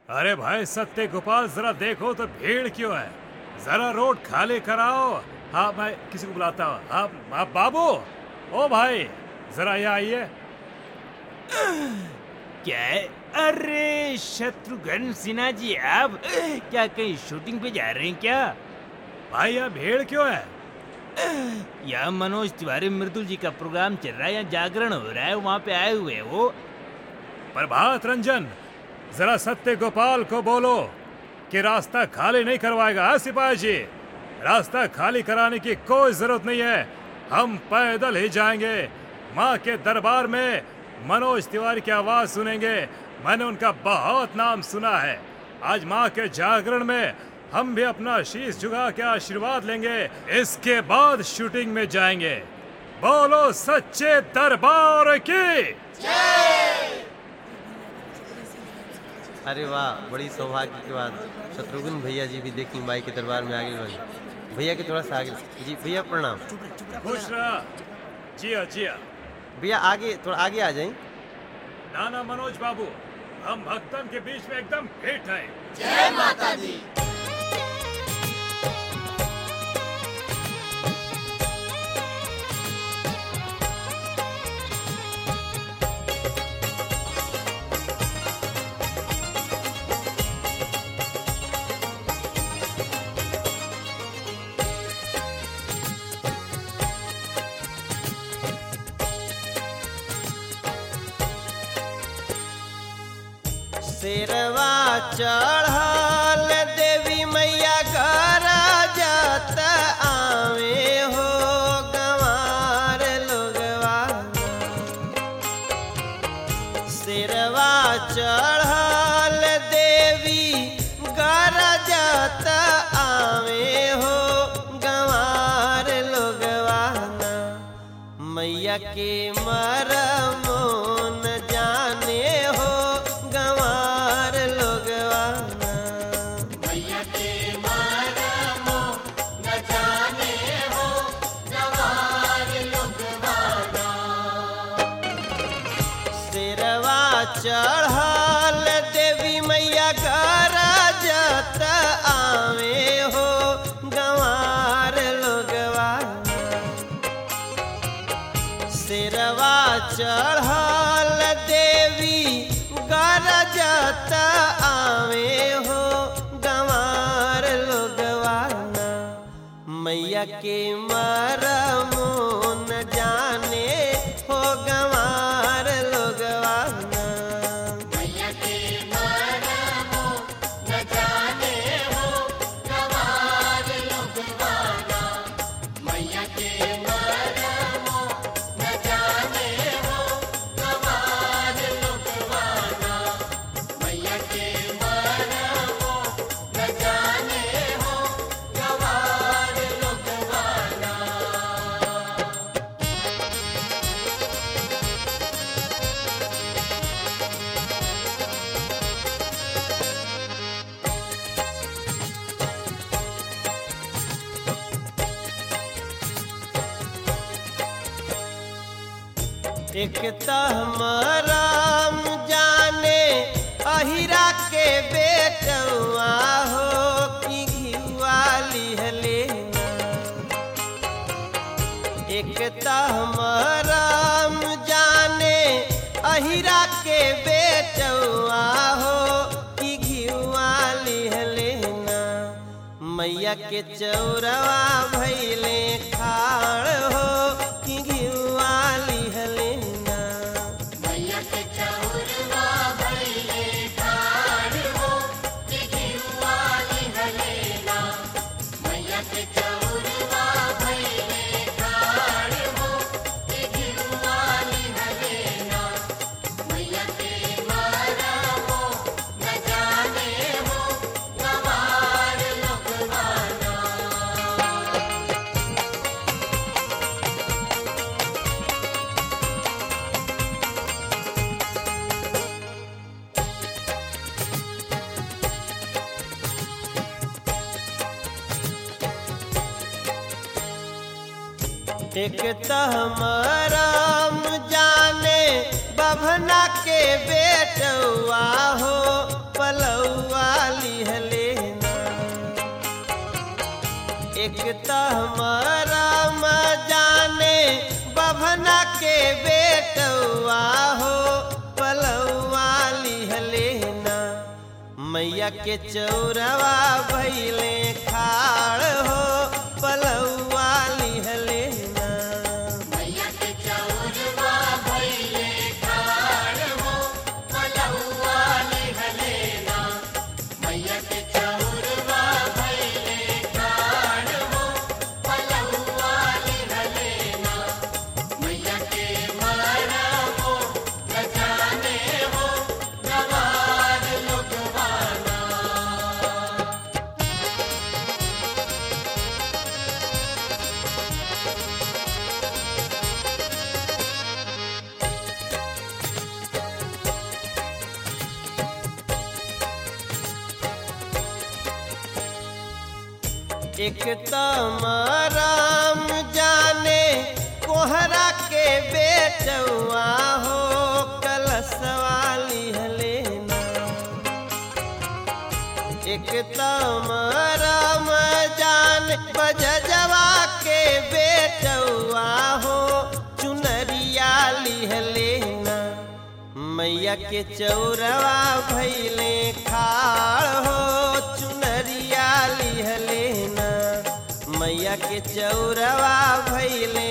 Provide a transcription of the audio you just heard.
अरे भाई सत्य गोपाल, जरा देखो तो भीड़ क्यों है। जरा रोड खाली कराओ। हाँ, मैं किसी को बुलाता हूँ। हाँ बाबू, ओ भाई जरा यहाँ आइए। क्या है? अरे शत्रुघ्न सिन्हा जी, आप क्या कहीं शूटिंग पे जा रहे हैं क्या? भाई यहाँ भीड़ क्यों है? यहाँ मनोज तिवारी मृदुल जी का प्रोग्राम चल रहा है, यहाँ जागरण हो रहा है, वहाँ पे आए हुए वो। प्रभात रंजन, जरा सत्य गोपाल को बोलो कि रास्ता खाली नहीं करवाएगा। हाँ सिपाही जी, रास्ता खाली कराने की कोई जरूरत नहीं है, हम पैदल ही जाएंगे। माँ के दरबार में मनोज तिवारी की आवाज सुनेंगे। मैंने उनका बहुत नाम सुना है। आज माँ के जागरण में हम भी अपना शीश झुका के आशीर्वाद लेंगे, इसके बाद शूटिंग में जाएंगे। बोलो सच्चे दरबार की जय। अरे वाह, बड़ी सौभाग्य की बात। शत्रुघ्न भैया जी भी देखी माई के दरबार में आगे बढ़े। भैया के थोड़ा सा आगे। जी भैया प्रणाम। खुश रहा। जिया जिया। भैया आगे, थोड़ा आगे आ जाएं। नाना मनोज बाबू, हम भक्तन के बीच में एकदम फिट हैं। जय माता दी। शेरवा चढ़ल देवी मैया घर जात आवे हो गंवार लोगवा। शेरवा चढ़ल देवी घर जात आवे हो गंवार लोगवा। मैया के मरमो न जाने हो गंवार लोगवा। मैया के मरमो न जाने हो गंवार लोगवाना। शेरवा चढ़ल देवी मैया घर जात आवे हो गंवार लोगवा। शेरवा चढ़ल देवी घर जात आवे हो गंवार लोगवाना। मैया के मरमो न जाने हो गंवार लोगवाना। मैया के मरमो न जाने हो गंवार लोगवाना। मैया के मरमो न जाने हो गंवार लोगवाना। मैया के मरमो न जाने हो गंवार लोगवाना। एक तहमराम जाने अहिरा के बेटवा हो कि घिवा लिहले। एक तहमराम जाने अहिरा के बेटवा हो कि घिवा लिहले ना। मैया के चौरवा भैले खाड़ हो कि घिवा लिहले ना। मैया के चौरवा भइले ठाड़ हो कि घिउवा लिहलेना। मैया के चौरवा भइले ठाड़ हो कि घिउवा लिहलेना। मैया के मरमो न जाने हो गंवार लोगवाना। एक तहमराम जाने बभना के बेटवा हो पलऊ एक तहमरा जाने बभना के बेटवा हो पलवा लिहलेना मैया के चौरवा भैले खाड़ हो पलवा लिहलेना मैया के चौरवा भइले खाड़ हो पलौआ लिहलेना मैया के चौरवा भइले खाड़ हो पलौआ लिहलेना मैया के मरमो न जाने हो गवार लोगवाना एक तमराम जाने कोहरा के बेटवा हो कलशवा लिहलेना एक तमराम जाने बजजवा के बेटवा हो चुनरिया लिहलेना मैया के चौरवा भैले खाड़ हो चुनरिया लिहलेना मैया के चौरवा भैले